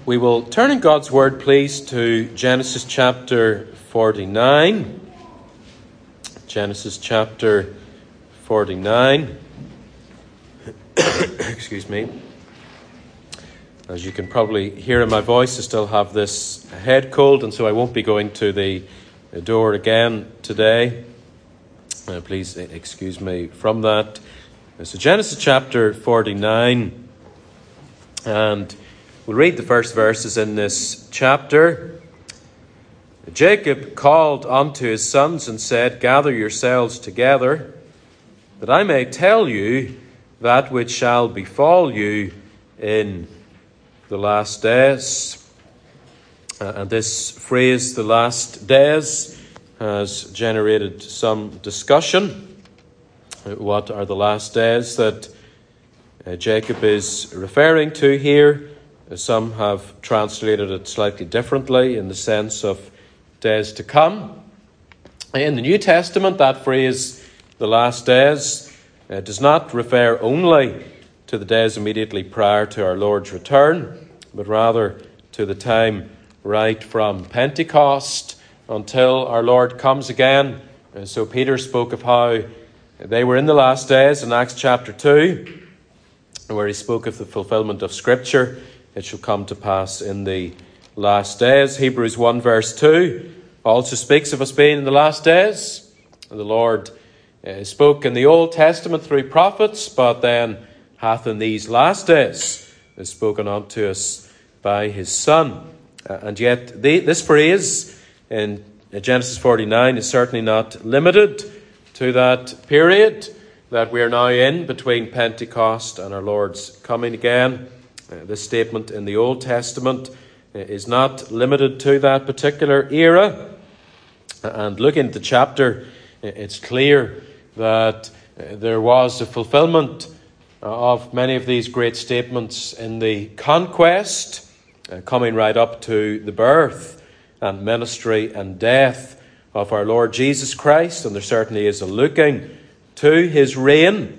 We will turn in God's Word, please, to Genesis chapter 49. Genesis chapter 49. Excuse me. As you can probably hear in my voice, I still have this head cold, and so I won't be going to the door again today. Please excuse me from that. So Genesis chapter 49, and we'll read the first verses in this chapter. Jacob called unto his sons and said, "Gather yourselves together, that I may tell you that which shall befall you in the last days." And this phrase, the last days, has generated some discussion. What are the last days that Jacob is referring to here? Some have translated it slightly differently in the sense of days to come. In the New Testament, that phrase, the last days, does not refer only to the days immediately prior to our Lord's return, but rather to the time right from Pentecost until our Lord comes again. And so Peter spoke of how they were in the last days in Acts chapter 2, where he spoke of the fulfillment of Scripture. It shall come to pass in the last days. Hebrews 1 verse 2 also speaks of us being in the last days. And the Lord spoke in the Old Testament through prophets, but then hath in these last days spoken unto us by his Son. And yet this phrase in Genesis 49 is certainly not limited to that period that we are now in between Pentecost and our Lord's coming again. This statement in the Old Testament is not limited to that particular era. And looking at the chapter, it's clear that there was a fulfillment of many of these great statements in the conquest, coming right up to the birth and ministry and death of our Lord Jesus Christ. And there certainly is a looking to his reign.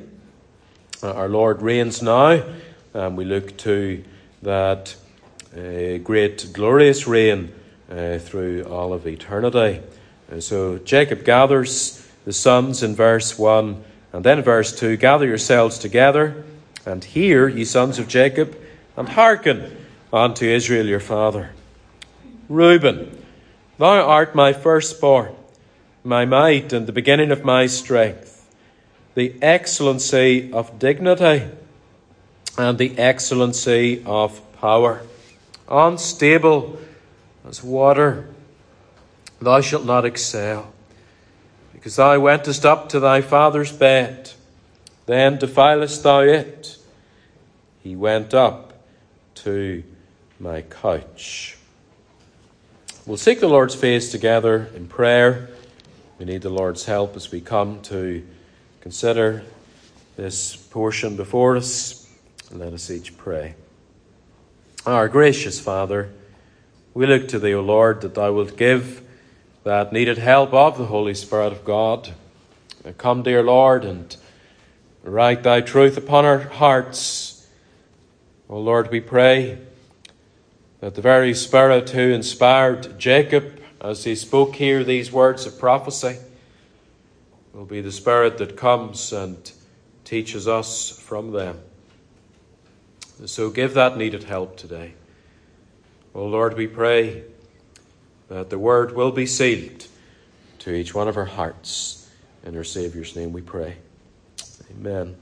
Our Lord reigns now, and we look to that great glorious reign through all of eternity. So Jacob gathers the sons in verse 1, and then in verse 2, "Gather yourselves together, and hear, ye sons of Jacob, and hearken unto Israel your father. Reuben, thou art my firstborn, my might, and the beginning of my strength, the excellency of dignity, and the excellency of power. Unstable as water, thou shalt not excel, because thou wentest up to thy father's bed, then defilest thou it. He went up to my couch." We'll seek the Lord's face together in prayer. We need the Lord's help as we come to consider this portion before us. Let us each pray. Our gracious Father, we look to thee, O Lord, that thou wilt give that needed help of the Holy Spirit of God. Come, dear Lord, and write thy truth upon our hearts. O Lord, we pray that the very Spirit who inspired Jacob as he spoke here these words of prophecy will be the Spirit that comes and teaches us from them. So give that needed help today. O Lord, we pray that the word will be sealed to each one of our hearts. In our Saviour's name we pray. Amen.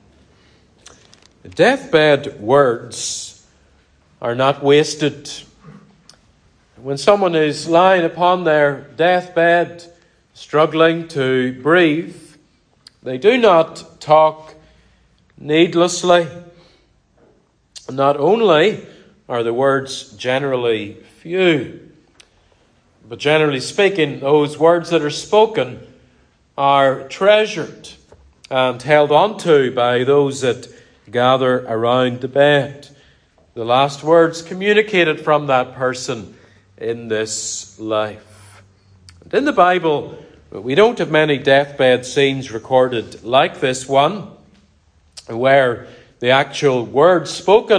Deathbed words are not wasted. When someone is lying upon their deathbed, struggling to breathe, they do not talk needlessly. Not only are the words generally few, but generally speaking, those words that are spoken are treasured and held onto by those that gather around the bed. The last words communicated from that person in this life. And in the Bible, we don't have many deathbed scenes recorded like this one, where the actual words spoken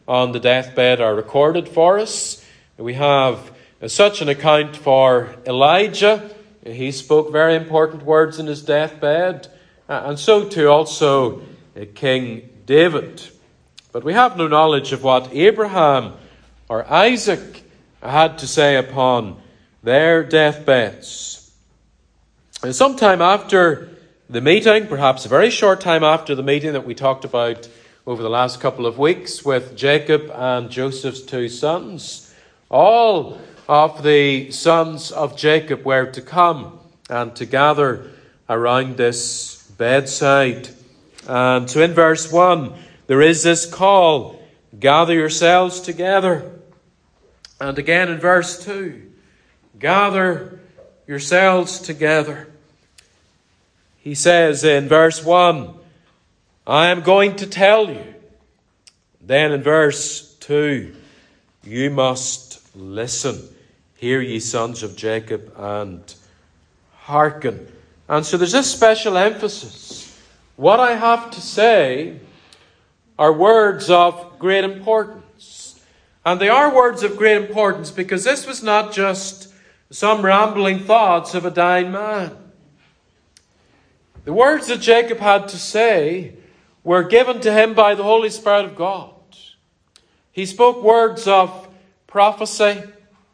on the deathbed are recorded for us. We have such an account for Elijah. He spoke very important words in his deathbed, and so too also King David. But we have no knowledge of what Abraham or Isaac had to say upon their deathbeds. And sometime after the meeting, perhaps a very short time after the meeting that we talked about over the last couple of weeks with Jacob and Joseph's two sons, all of the sons of Jacob were to come and to gather around this bedside. And so in verse 1, there is this call, gather yourselves together. And again in verse 2, gather yourselves together. He says in verse 1, I am going to tell you. Then in verse 2, you must listen. Hear ye sons of Jacob, and hearken. And so there's this special emphasis. What I have to say are words of great importance. And they are words of great importance because this was not just some rambling thoughts of a dying man. The words that Jacob had to say were given to him by the Holy Spirit of God. He spoke words of prophecy.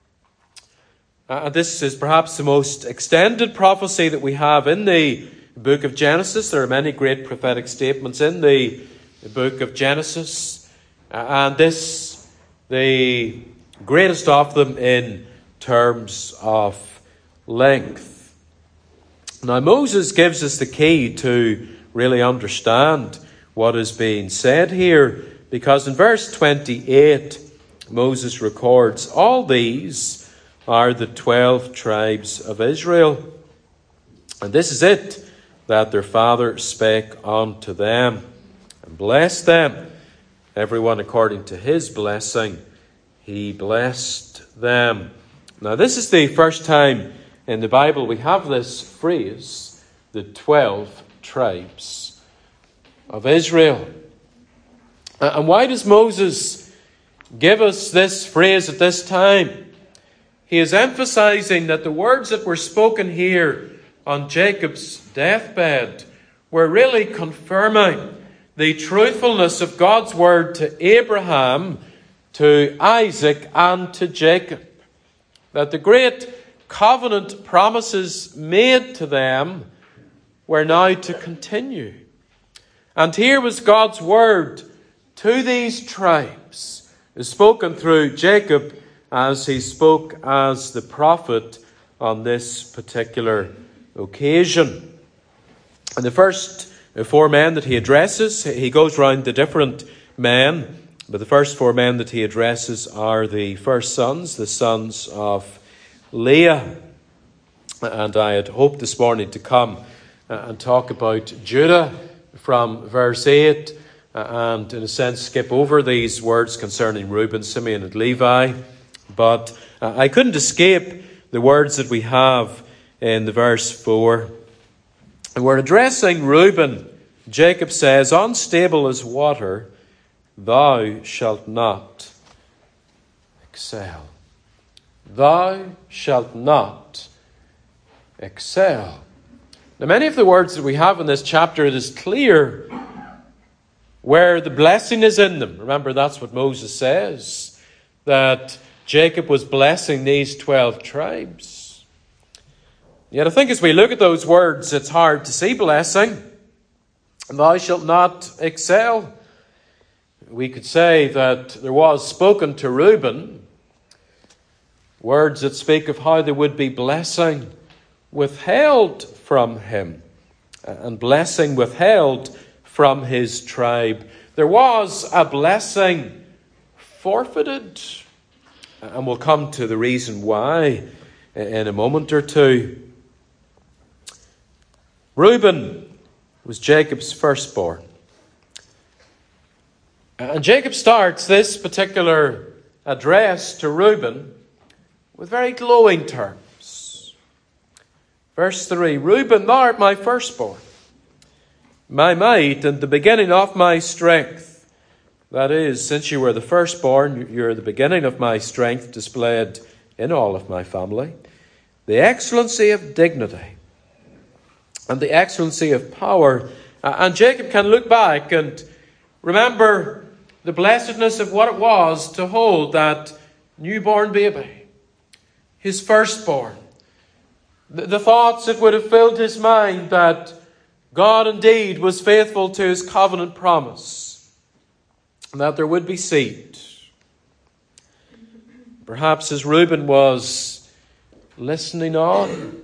This is perhaps the most extended prophecy that we have in the book of Genesis. There are many great prophetic statements in the book of Genesis. And this, the greatest of them in terms of length. Now, Moses gives us the key to really understand what is being said here, because in verse 28, Moses records, all these are the 12 tribes of Israel. And this is it, that their father spake unto them, and blessed them, everyone according to his blessing, he blessed them. Now, this is the first time in the Bible we have this phrase, the 12 tribes of Israel. And why does Moses give us this phrase at this time? He is emphasizing that the words that were spoken here on Jacob's deathbed were really confirming the truthfulness of God's word to Abraham, to Isaac, and to Jacob. That the great covenant promises made to them were now to continue. And here was God's word to these tribes, spoken through Jacob as he spoke as the prophet on this particular occasion. And the first 4 men that he addresses, he goes round the different men, but the first 4 men that he addresses are the first sons, the sons of Leah. And I had hoped this morning to come and talk about Judah from verse 8 and in a sense skip over these words concerning Reuben, Simeon and Levi. But I couldn't escape the words that we have in the verse 4. And we're addressing Reuben. Jacob says, unstable as water, thou shalt not excel. Thou shalt not excel. Now, many of the words that we have in this chapter, it is clear where the blessing is in them. Remember, that's what Moses says, that Jacob was blessing these 12 tribes. Yet I think as we look at those words, it's hard to see blessing. Thou shalt not excel. We could say that there was spoken to Reuben words that speak of how there would be blessing withheld from him, and blessing withheld from his tribe. There was a blessing forfeited, and we'll come to the reason why in a moment or two. Reuben was Jacob's firstborn. And Jacob starts this particular address to Reuben with very glowing terms. Verse 3, Reuben, thou art my firstborn, my might, and the beginning of my strength. That is, since you were the firstborn, you're the beginning of my strength displayed in all of my family. The excellency of dignity and the excellency of power. And Jacob can look back and remember the blessedness of what it was to hold that newborn baby, his firstborn. The thoughts that would have filled his mind that God indeed was faithful to his covenant promise, and that there would be seed. Perhaps as Reuben was listening on,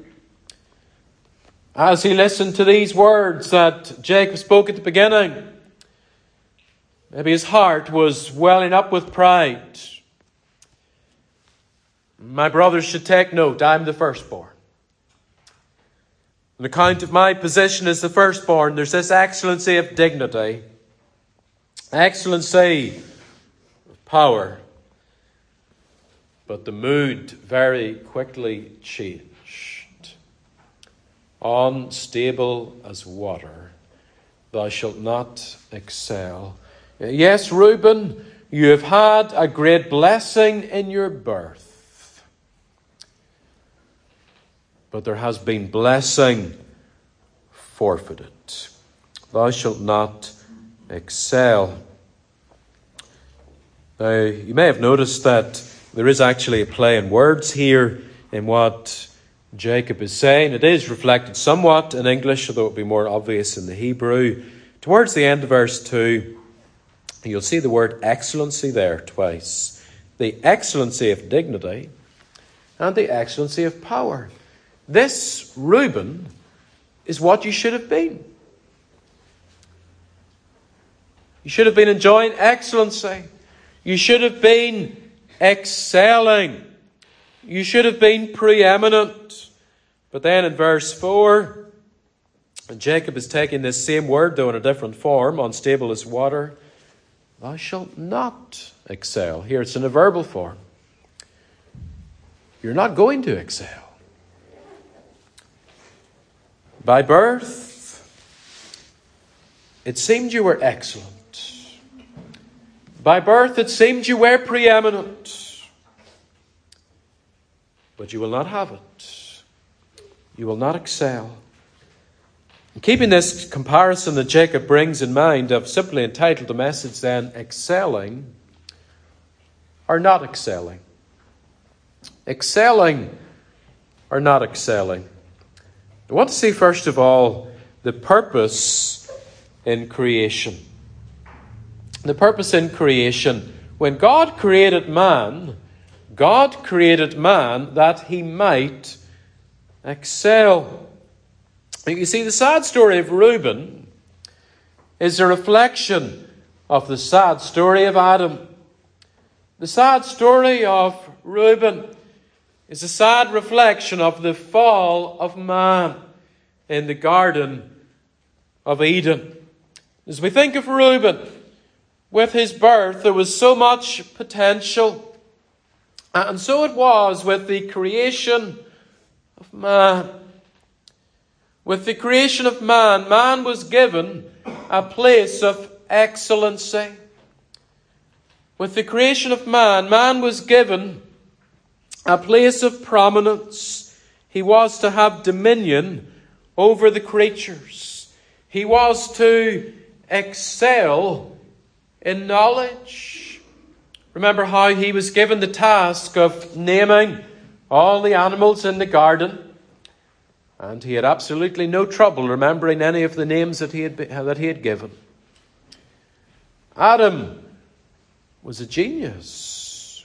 as he listened to these words that Jacob spoke at the beginning, maybe his heart was welling up with pride. My brothers should take note, I'm the firstborn. On account of my position as the firstborn, there's this excellency of dignity, excellency of power. But the mood very quickly changed. Unstable as water, thou shalt not excel. Yes, Reuben, you have had a great blessing in your birth. But there has been blessing forfeited. Thou shalt not excel. Now, you may have noticed that there is actually a play in words here in what Jacob is saying. It is reflected somewhat in English, although it will be more obvious in the Hebrew. Towards the end of verse 2, you'll see the word excellency there twice. The excellency of dignity and the excellency of power. This, Reuben, is what you should have been. You should have been enjoying excellency. You should have been excelling. You should have been preeminent. But then in verse 4, Jacob is taking this same word, though in a different form, unstable as water. Thou shalt not excel. Here it's in a verbal form. You're not going to excel. By birth, it seemed you were excellent. By birth, it seemed you were preeminent. But you will not have it. You will not excel. And keeping this comparison that Jacob brings in mind, I've simply entitled the message then, Excelling or Not Excelling. Excelling or not excelling. I want to see, first of all, the purpose in creation. The purpose in creation. When God created man that he might excel. You see, the sad story of Reuben is a reflection of the sad story of Adam. The sad story of Reuben is a sad reflection of the fall of man in the Garden of Eden. As we think of Reuben, with his birth, there was so much potential. And so it was with the creation of man. With the creation of man, man was given a place of excellency. With the creation of man, man was given a place of prominence. He was to have dominion over the creatures. He was to excel in knowledge. Remember how he was given the task of naming all the animals in the garden. And he had absolutely no trouble remembering any of the names that he had given. Adam was a genius.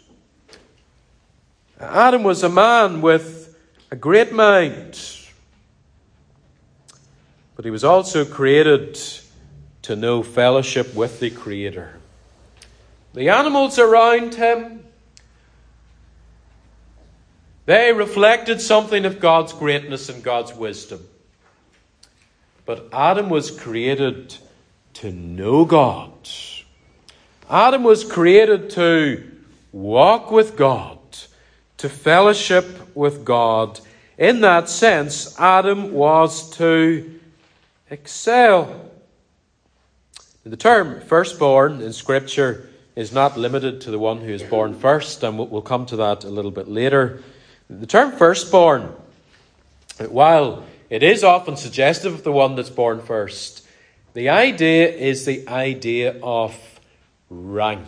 Adam was a man with a great mind. But he was also created to know fellowship with the Creator. The animals around him, they reflected something of God's greatness and God's wisdom. But Adam was created to know God. Adam was created to walk with God, to fellowship with God. In that sense, Adam was to excel. The term firstborn in Scripture is not limited to the one who is born first, and we'll come to that a little bit later. The term firstborn, while it is often suggestive of the one that's born first, the idea is the idea of rank.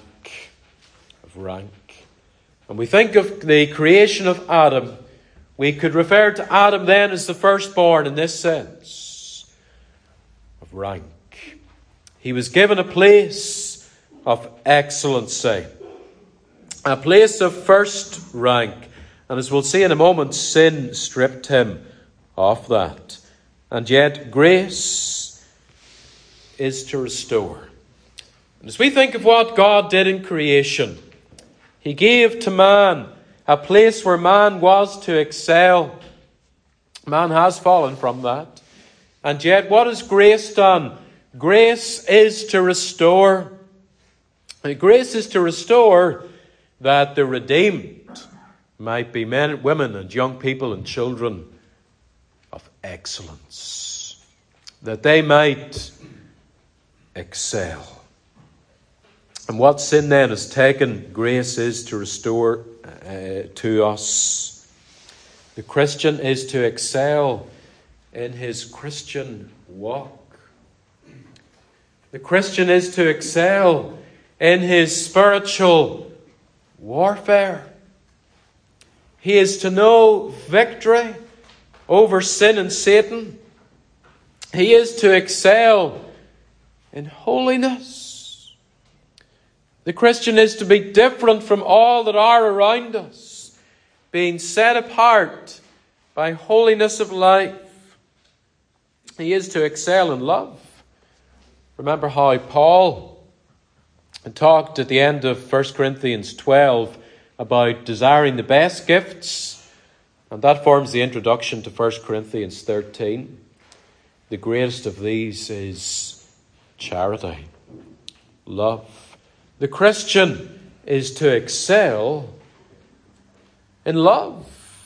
When we think of the creation of Adam, we could refer to Adam then as the firstborn in this sense of rank. He was given a place of excellency, a place of first rank. And as we'll see in a moment, sin stripped him of that. And yet grace is to restore. And as we think of what God did in creation, He gave to man a place where man was to excel. Man has fallen from that. And yet what has grace done? Grace is to restore. Grace is to restore that the redeemed might be men and women and young people and children of excellence, that they might excel. And what sin then has taken, grace is to restore to us. The Christian is to excel in his Christian walk. The Christian is to excel in his spiritual warfare. He is to know victory over sin and Satan. He is to excel in holiness. The Christian is to be different from all that are around us, being set apart by holiness of life. He is to excel in love. Remember how Paul talked at the end of 1 Corinthians 12 about desiring the best gifts, and that forms the introduction to 1 Corinthians 13. The greatest of these is charity, love. The Christian is to excel in love.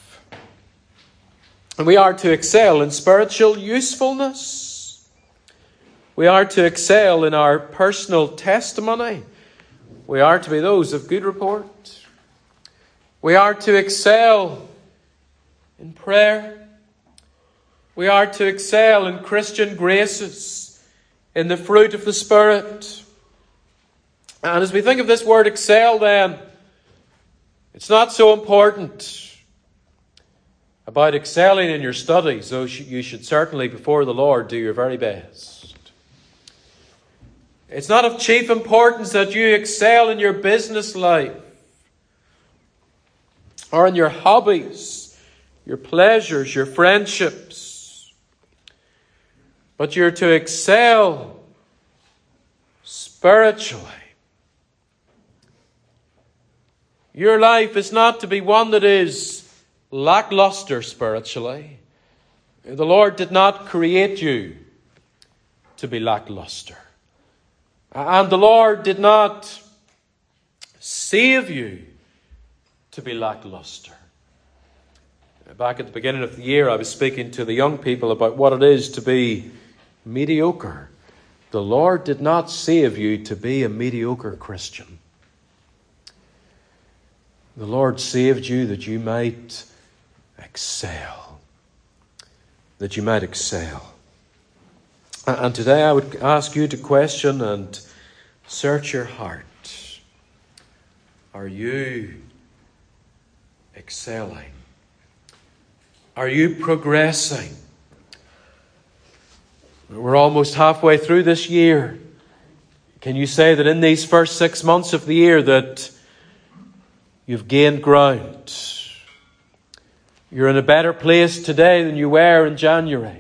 And we are to excel in spiritual usefulness. We are to excel in our personal testimony. We are to be those of good report. We are to excel in prayer. We are to excel in Christian graces, in the fruit of the Spirit. And as we think of this word excel then, it's not so important about excelling in your studies, though you should certainly before the Lord do your very best. It's not of chief importance that you excel in your business life or in your hobbies, your pleasures, your friendships. But you're to excel spiritually. Your life is not to be one that is lackluster spiritually. The Lord did not create you to be lackluster. And the Lord did not save you to be lackluster. Back at the beginning of the year, I was speaking to the young people about what it is to be mediocre. The Lord did not save you to be a mediocre Christian. The Lord saved you that you might excel. That you might excel. And today I would ask you to question and search your heart. Are you excelling? Are you progressing? We're almost halfway through this year. Can you say that in these first 6 months of the year that you've gained ground? You're in a better place today than you were in January.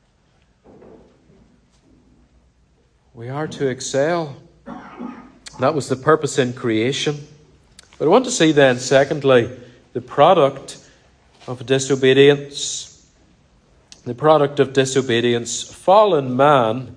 We are to excel. That was the purpose in creation. But I want to see then, secondly, the product of disobedience. The product of disobedience. Fallen man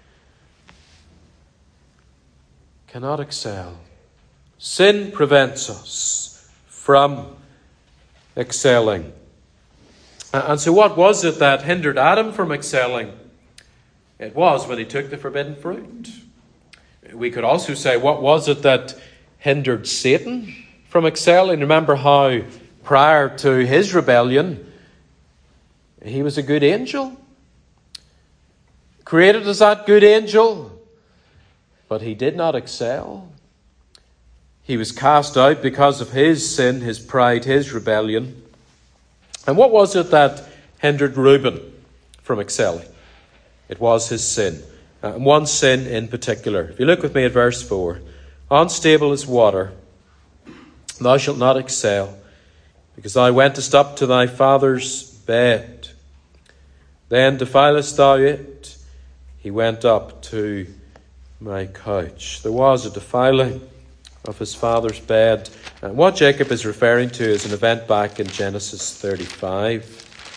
cannot excel. Sin prevents us from excelling. And so what was it that hindered Adam from excelling? It was when he took the forbidden fruit. We could also say, what was it that hindered Satan from excelling? Remember how prior to his rebellion, he was a good angel, created as that good angel, but he did not excel. He was cast out because of his sin, his pride, his rebellion. And what was it that hindered Reuben from excelling? It was his sin. And one sin in particular. If you look with me at verse 4. Unstable as water, thou shalt not excel, because thou wentest up to thy father's bed. Then defilest thou it. He went up to my couch. There was a defiling of his father's bed. And what Jacob is referring to is an event back in Genesis 35.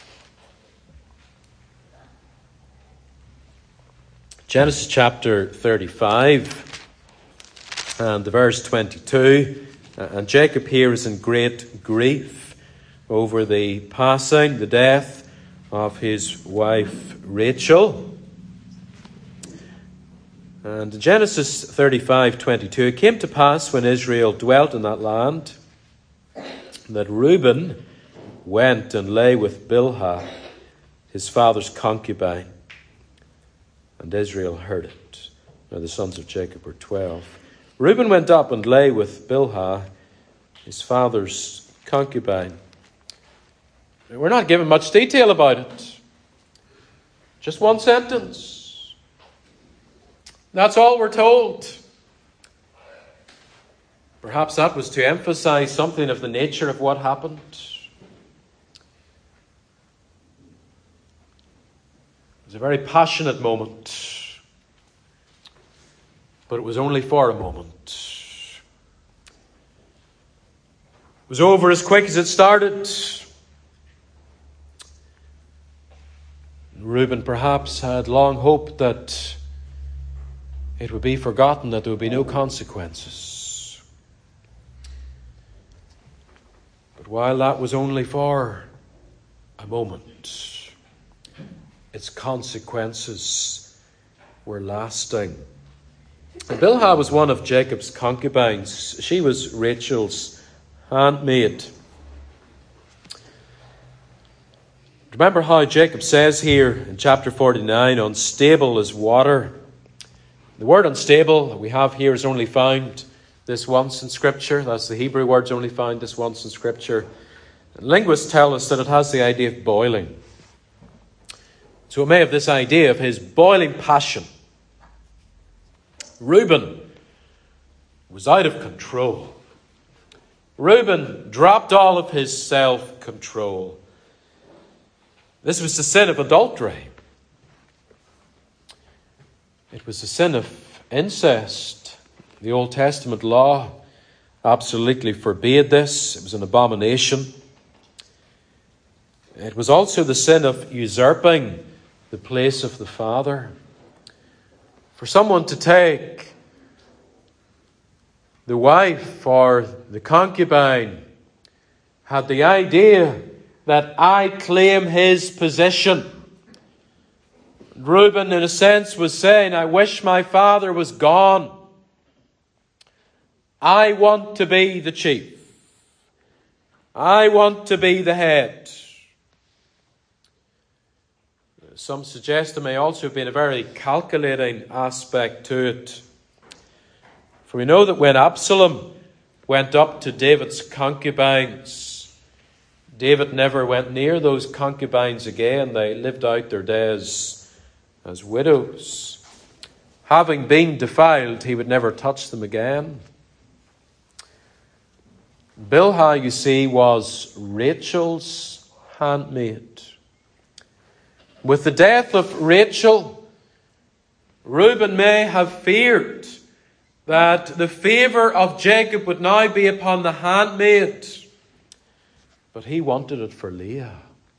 Genesis chapter 35 and the verse 22. And Jacob here is in great grief over the passing, the death of his wife Rachel. And in Genesis 35:22, it came to pass when Israel dwelt in that land that Reuben went and lay with Bilhah, his father's concubine, and Israel heard it. Now the sons of Jacob were 12. Reuben went up and lay with Bilhah, his father's concubine. We're not given much detail about it. Just one sentence. That's all we're told. Perhaps that was to emphasize something of the nature of what happened. It was a very passionate moment, but it was only for a moment. It was over as quick as it started. Reuben perhaps had long hoped that it would be forgotten, that there would be no consequences. But while that was only for a moment, its consequences were lasting. Bilhah was one of Jacob's concubines. She was Rachel's handmaid. Remember how Jacob says here in chapter 49, unstable as water. The word unstable that we have here is only found this once in Scripture. That's the Hebrew word's only found this once in Scripture. And linguists tell us that it has the idea of boiling. So it may have this idea of his boiling passion. Reuben was out of control. Reuben dropped all of his self-control. This was the sin of adultery. It was the sin of incest. The Old Testament law absolutely forbade this. It was an abomination. It was also the sin of usurping the place of the father. For someone to take the wife or the concubine had the idea that I claim his position. Reuben, in a sense, was saying, I wish my father was gone. I want to be the chief. I want to be the head. Some suggest there may also have been a very calculating aspect to it. For we know that when Absalom went up to David's concubines, David never went near those concubines again. They lived out their days as widows. Having been defiled, he would never touch them again. Bilhah, you see, was Rachel's handmaid. With the death of Rachel, Reuben may have feared that the favour of Jacob would now be upon the handmaid. But he wanted it for Leah.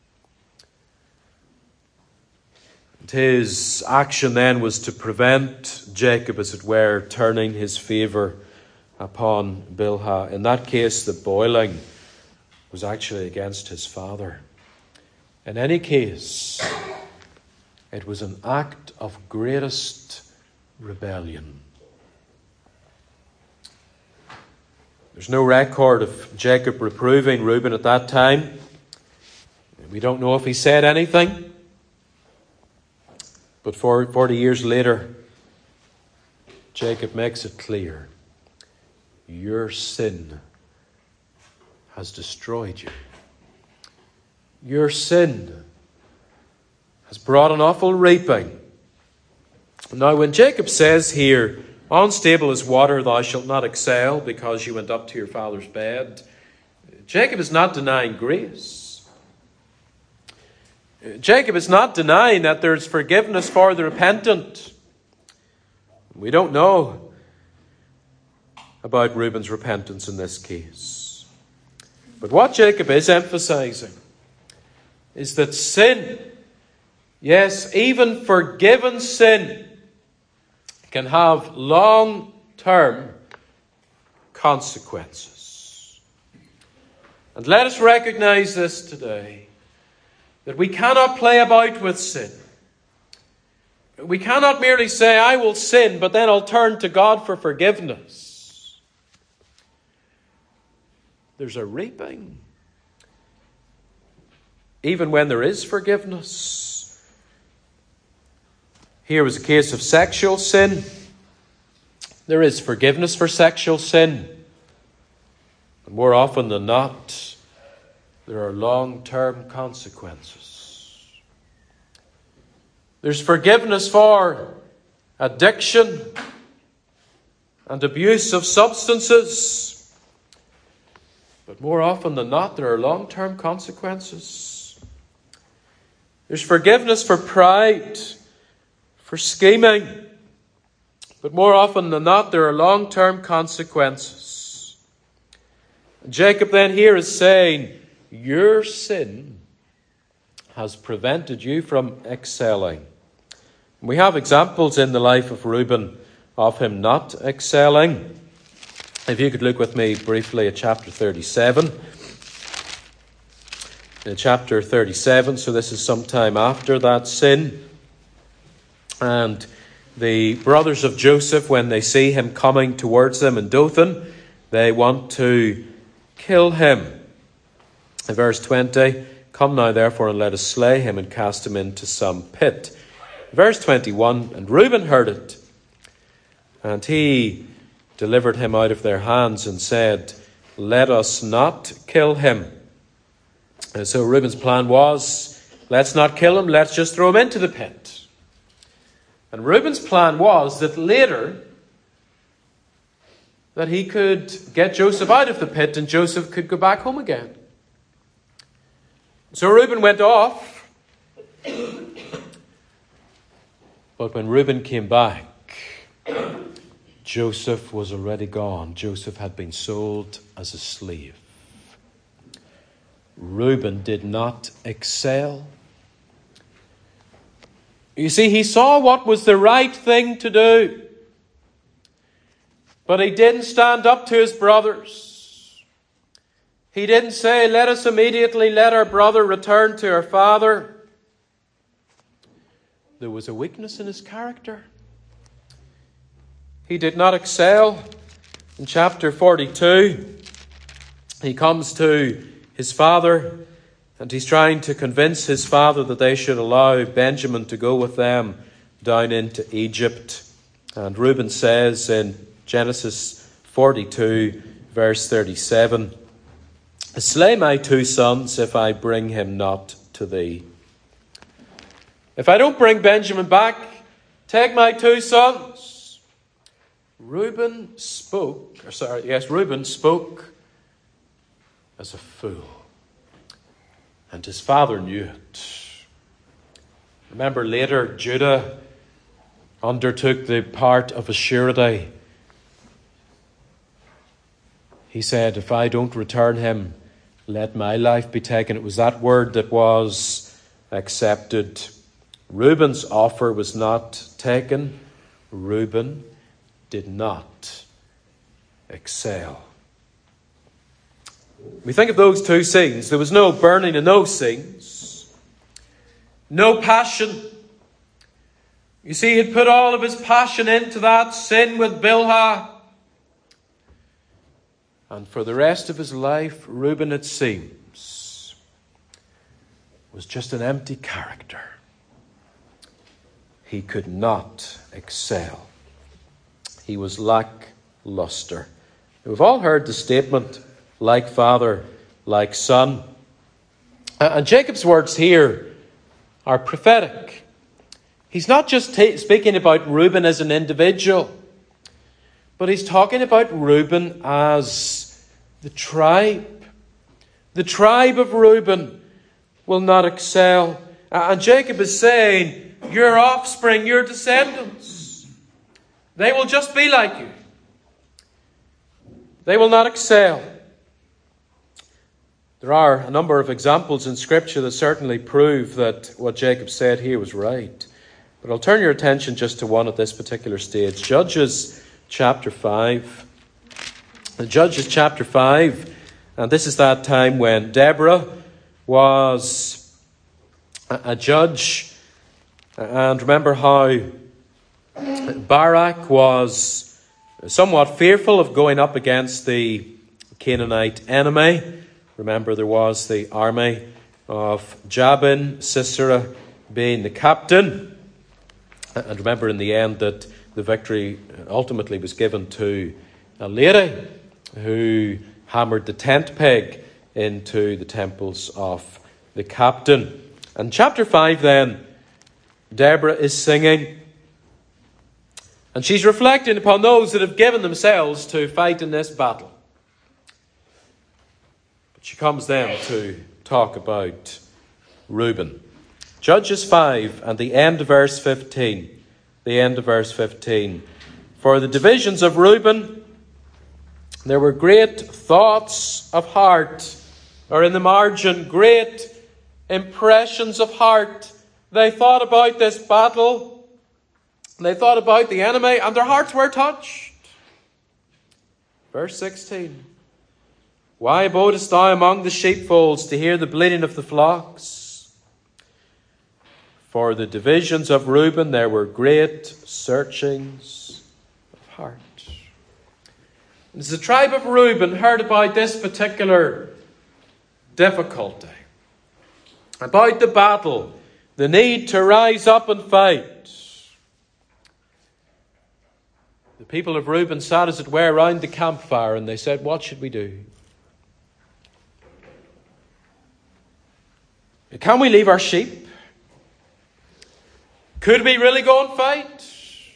And his action then was to prevent Jacob, as it were, turning his favour upon Bilhah. In that case, the boiling was actually against his father. In any case, it was an act of greatest rebellion. There's no record of Jacob reproving Reuben at that time. We don't know if he said anything. But 40 years later, Jacob makes it clear. Your sin has destroyed you. Your sin has brought an awful reaping. Now, when Jacob says here, unstable as water, thou shalt not excel because you went up to your father's bed, Jacob is not denying grace. Jacob is not denying that there's forgiveness for the repentant. We don't know about Reuben's repentance in this case. But what Jacob is emphasizing is that sin, yes, even forgiven sin, can have long-term consequences. And let us recognize this today, that we cannot play about with sin. We cannot merely say, I will sin, but then I'll turn to God for forgiveness. There's a reaping. Even when there is forgiveness. Here was a case of sexual sin. There is forgiveness for sexual sin. And more often than not, there are long-term consequences. There's forgiveness for addiction and abuse of substances. But more often than not, there are long-term consequences. There's forgiveness for pride, for scheming. But more often than not, there are long-term consequences. Jacob then here is saying, your sin has prevented you from excelling. We have examples in the life of Reuben of him not excelling. If you could look with me briefly at chapter 37. In chapter 37, so this is sometime after that sin. And the brothers of Joseph, when they see him coming towards them in Dothan, they want to kill him. In verse 20, come now therefore and let us slay him and cast him into some pit. Verse 21, and Reuben heard it, and he delivered him out of their hands and said, let us not kill him. And so Reuben's plan was, let's not kill him, let's just throw him into the pit. And Reuben's plan was that later, that he could get Joseph out of the pit and Joseph could go back home again. So Reuben went off. But when Reuben came back, Joseph was already gone. Joseph had been sold as a slave. Reuben did not excel. You see, he saw what was the right thing to do. But he didn't stand up to his brothers. He didn't say, let us immediately let our brother return to our father. There was a weakness in his character. He did not excel. In chapter 42, he comes to his father and he's trying to convince his father that they should allow Benjamin to go with them down into Egypt. And Reuben says in Genesis 42, verse 37, slay my two sons if I bring him not to thee. If I don't bring Benjamin back, take my two sons. Reuben spoke as a fool. And his father knew it. Remember later, Judah undertook the part of a surety. He said, if I don't return him, let my life be taken. It was that word that was accepted. Reuben's offer was not taken. Reuben did not excel. We think of those two scenes. There was no burning in those scenes. No passion. You see, he'd put all of his passion into that sin with Bilhah. And for the rest of his life, Reuben, it seems, was just an empty character. He could not excel. He was lackluster. We've all heard the statement, like father, like son. And Jacob's words here are prophetic. He's not just speaking about Reuben as an individual, but he's talking about Reuben as the tribe. The tribe of Reuben will not excel. And Jacob is saying, your offspring, your descendants, they will just be like you. They will not excel. There are a number of examples in Scripture that certainly prove that what Jacob said here was right. But I'll turn your attention just to one at this particular stage. Judges chapter 5. Judges chapter 5. And this is that time when Deborah was a judge. And remember how Barak was somewhat fearful of going up against the Canaanite enemy. Remember, there was the army of Jabin, Sisera being the captain. And remember in the end that the victory ultimately was given to a lady who hammered the tent peg into the temples of the captain. And chapter 5 then, Deborah is singing. And she's reflecting upon those that have given themselves to fight in this battle. But she comes then to talk about Reuben. Judges 5 and the end of verse 15. The end of verse 15. For the divisions of Reuben, there were great thoughts of heart, or in the margin, great impressions of heart. They thought about this battle. They thought about the enemy, and their hearts were touched. Verse 16. Why abodest thou among the sheepfolds to hear the bleating of the flocks? For the divisions of Reuben, there were great searchings of heart. As the tribe of Reuben heard about this particular difficulty, about the battle, the need to rise up and fight, the people of Reuben sat, as it were, around the campfire, and they said, what should we do? Can we leave our sheep? Could we really go and fight?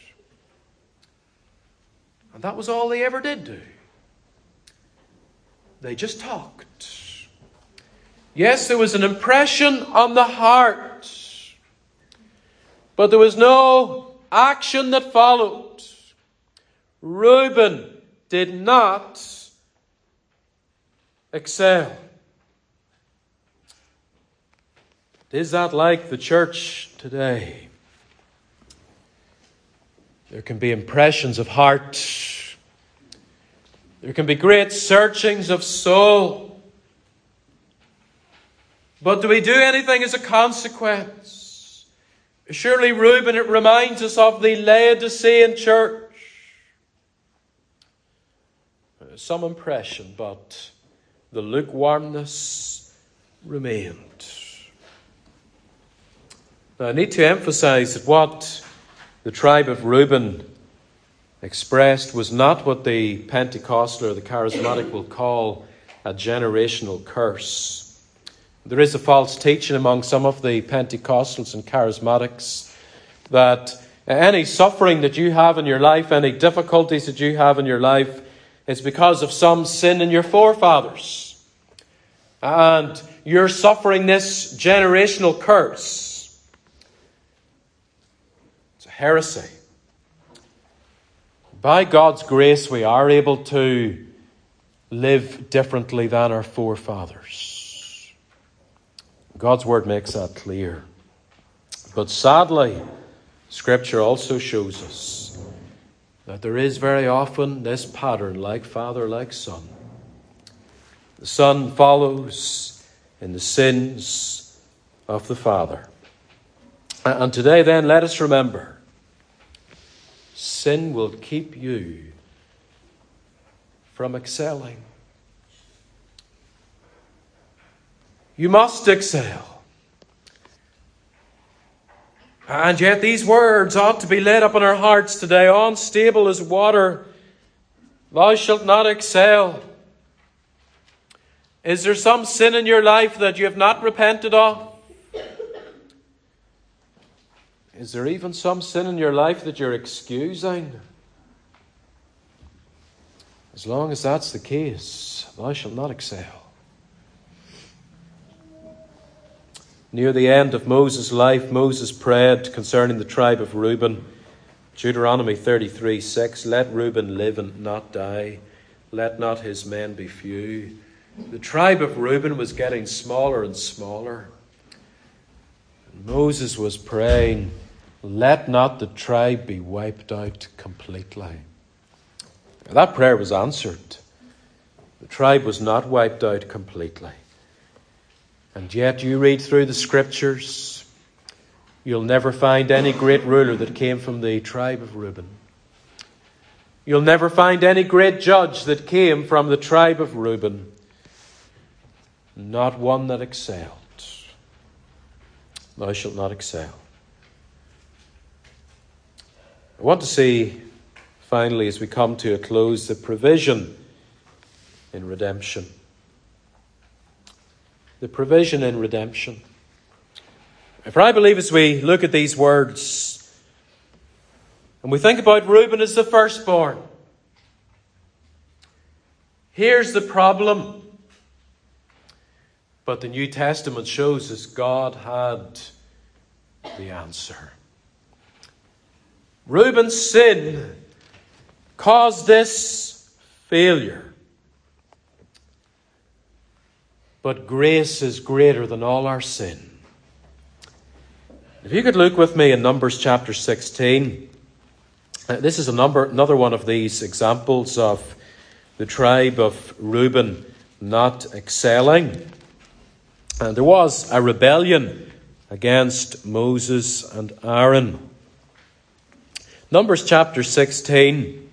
And that was all they ever did do. They just talked. Yes, there was an impression on the heart, but there was no action that followed. Reuben did not excel. Is that like the church today? There can be impressions of heart. There can be great searchings of soul. But do we do anything as a consequence? Surely, Reuben, it reminds us of the Laodicean church. Some impression, but the lukewarmness remained. Now, I need to emphasize that what the tribe of Reuben expressed was not what the Pentecostal or the charismatic will call a generational curse. There is a false teaching among some of the Pentecostals and charismatics that any suffering that you have in your life, any difficulties that you have in your life, is because of some sin in your forefathers. And you're suffering this generational curse. It's a heresy. By God's grace, we are able to live differently than our forefathers. God's word makes that clear. But sadly, Scripture also shows us that there is very often this pattern, like father, like son. The son follows in the sins of the father. And today then, let us remember, sin will keep you from excelling. You must excel. And yet these words ought to be laid up in our hearts today. Unstable as water, thou shalt not excel. Is there some sin in your life that you have not repented of? Is there even some sin in your life that you're excusing? As long as that's the case, thou shalt not excel. Near the end of Moses' life, Moses prayed concerning the tribe of Reuben. Deuteronomy 33:6, let Reuben live and not die. Let not his men be few. The tribe of Reuben was getting smaller and smaller. And Moses was praying, let not the tribe be wiped out completely. Now, that prayer was answered. The tribe was not wiped out completely. And yet you read through the scriptures, you'll never find any great ruler that came from the tribe of Reuben. You'll never find any great judge that came from the tribe of Reuben. Not one that excelled. Thou shalt not excel. I want to see, finally, as we come to a close, the provision in redemption. The provision in redemption. For I believe as we look at these words, and we think about Reuben as the firstborn, here's the problem. But the New Testament shows us God had the answer. Reuben's sin caused this failure. But grace is greater than all our sin. If you could look with me in Numbers chapter 16. This is another one of these examples of the tribe of Reuben not excelling. And there was a rebellion against Moses and Aaron. Numbers chapter 16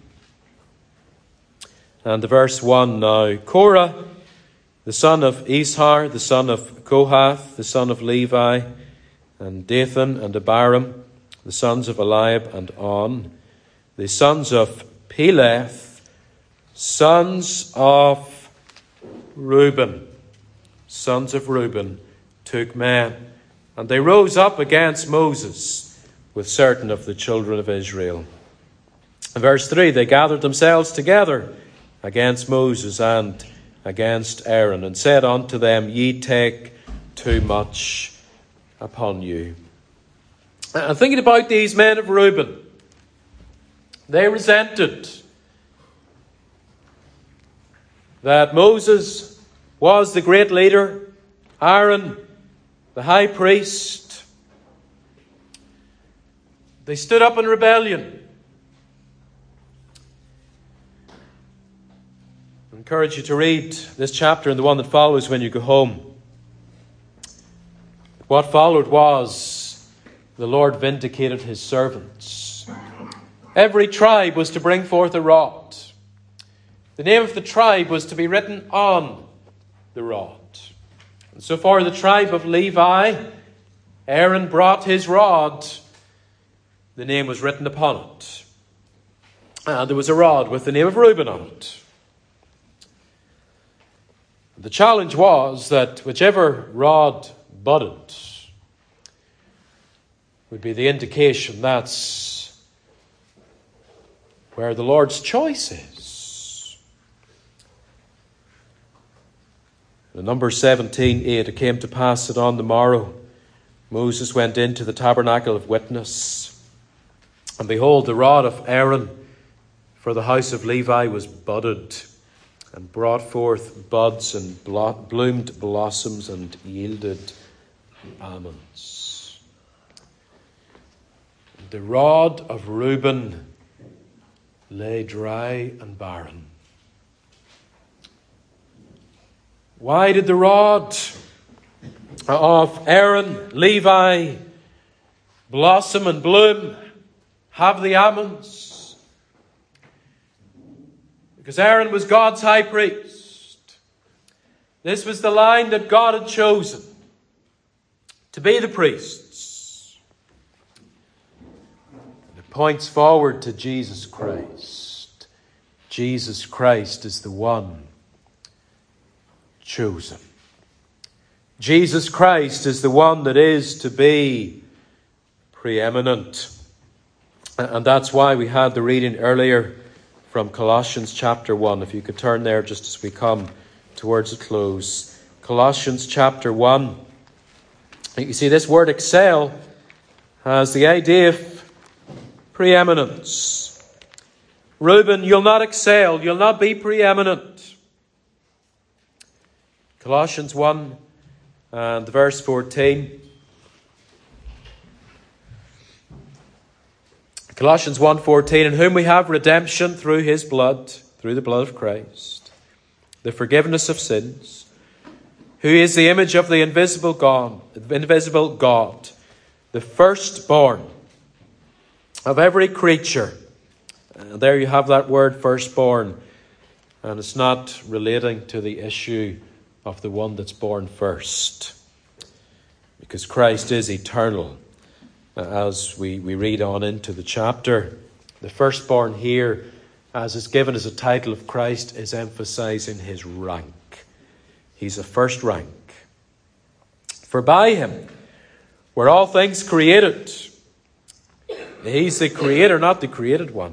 and the verse 1 now. Korah, the son of Ishar, the son of Kohath, the son of Levi, and Dathan and Abiram, the sons of Eliab and On, the sons of Peleth, sons of Reuben, took men, and they rose up against Moses with certain of the children of Israel. In verse 3, they gathered themselves together against Moses and against Aaron, and said unto them, ye take too much upon you. And thinking about these men of Reuben, they resented that Moses was the great leader, Aaron, the high priest. They stood up in rebellion. I encourage you to read this chapter and the one that follows when you go home. What followed was the Lord vindicated his servants. Every tribe was to bring forth a rod. The name of the tribe was to be written on the rod. And so for the tribe of Levi, Aaron brought his rod. The name was written upon it. And there was a rod with the name of Reuben on it. The challenge was that whichever rod budded would be the indication that's where the Lord's choice is. In Numbers 17:8, it came to pass that on the morrow Moses went into the tabernacle of witness, and behold, the rod of Aaron for the house of Levi was budded, and brought forth buds and bloomed blossoms and yielded almonds. The rod of Reuben lay dry and barren. Why did the rod of Aaron, Levi, blossom and bloom, have the almonds? Because Aaron was God's high priest. This was the line that God had chosen to be the priests. And it points forward to Jesus Christ. Jesus Christ is the one chosen. Jesus Christ is the one that is to be preeminent. And that's why we had the reading earlier from Colossians chapter 1. If you could turn there just as we come towards a close. Colossians chapter 1. You see, this word excel has the idea of preeminence. Reuben, you'll not excel. You'll not be preeminent. Colossians 1 and verse 14. Colossians 1:14, in whom we have redemption through his blood, through the blood of Christ, the forgiveness of sins, who is the image of the invisible God, the firstborn of every creature. And there you have that word firstborn, and it's not relating to the issue of the one that's born first, because Christ is eternal. As we read on into the chapter, the firstborn here, as is given as a title of Christ, is emphasizing his rank. He's a first rank. For by him were all things created. He's the creator, not the created one.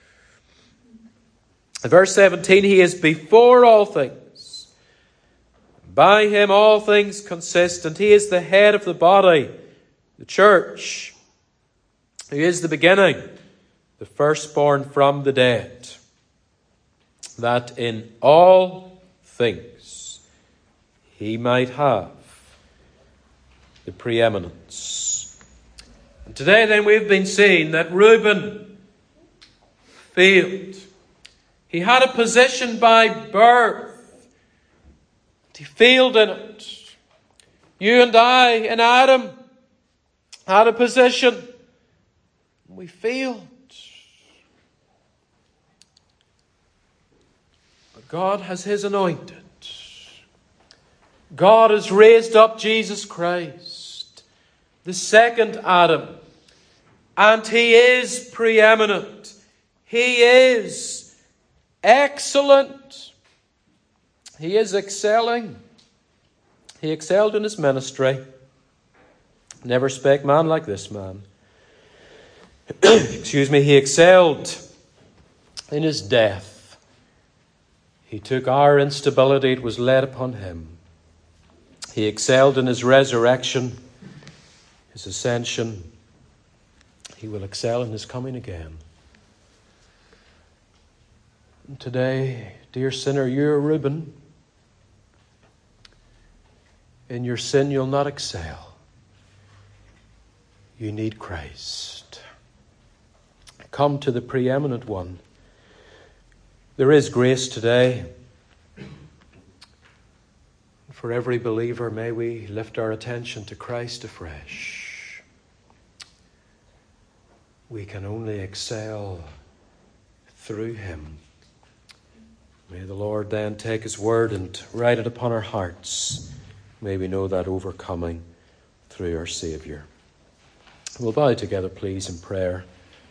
Verse 17, he is before all things. By him all things consist, and he is the head of the body, the church, who is the beginning, the firstborn from the dead, that in all things he might have the preeminence. And today then we've been seeing that Reuben failed. He had a position by birth. He failed in it. You and I in Adam had a position. We failed. But God has his anointed. God has raised up Jesus Christ, the second Adam. And he is preeminent. He is excellent. He is excelling. He excelled in his ministry. Never spake man like this man. He excelled in his death. He took our instability, it was laid upon him. He excelled in his resurrection, his ascension. He will excel in his coming again. And today, dear sinner, you're a Reuben. In your sin, you'll not excel. You need Christ. Come to the preeminent one. There is grace today. For every believer, may we lift our attention to Christ afresh. We can only excel through him. May the Lord then take his word and write it upon our hearts. May we know that overcoming through our Saviour. We'll bow together, please, in prayer.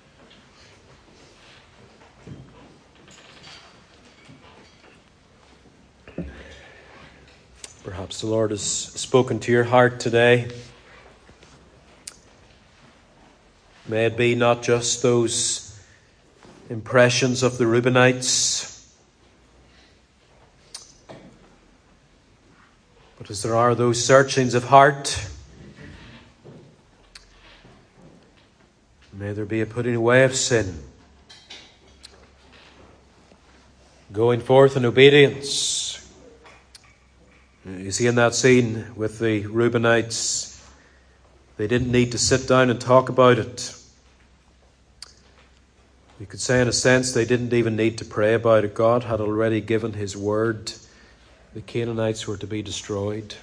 Perhaps the Lord has spoken to your heart today. May it be not just those impressions of the Reubenites, but as there are those searchings of heart, may there be a putting away of sin, going forth in obedience. You see in that scene with the Reubenites, they didn't need to sit down and talk about it. You could say in a sense they didn't even need to pray about it. God had already given his word. The Canaanites were to be destroyed.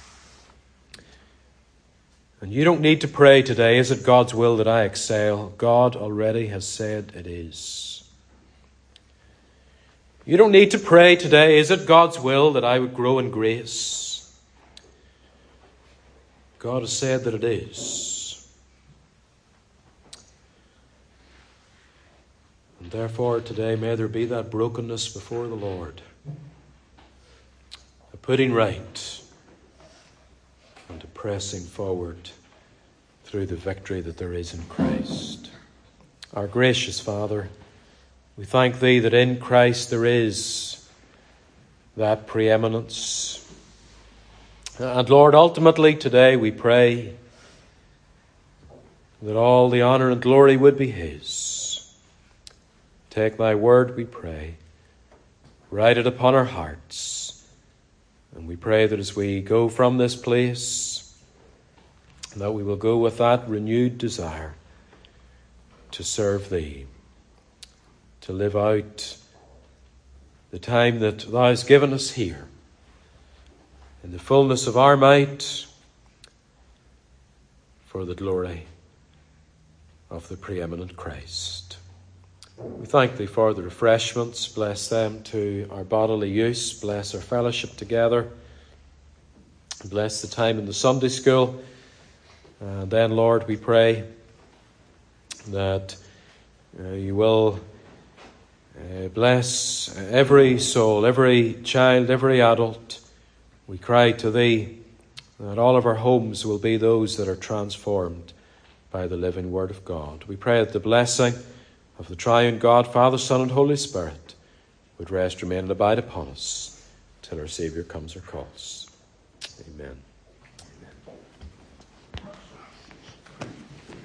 And you don't need to pray today, is it God's will that I excel? God already has said it is. You don't need to pray today, is it God's will that I would grow in grace? God has said that it is. And therefore today may there be that brokenness before the Lord, a putting right and a pressing forward through the victory that there is in Christ. Our gracious Father, we thank Thee that in Christ there is that preeminence. And Lord, ultimately today we pray that all the honour and glory would be His. Take Thy word, we pray. Write it upon our hearts. And we pray that as we go from this place, that we will go with that renewed desire to serve Thee, to live out the time that Thou hast given us here, in the fullness of our might, for the glory of the preeminent Christ. We thank Thee for the refreshments. Bless them to our bodily use. Bless our fellowship together. Bless the time in the Sunday school. And then, Lord, we pray that You will bless every soul, every child, every adult. We cry to Thee that all of our homes will be those that are transformed by the living Word of God. We pray that the blessing of the triune God, Father, Son, and Holy Spirit would rest, remain, and abide upon us till our Saviour comes or calls. Amen.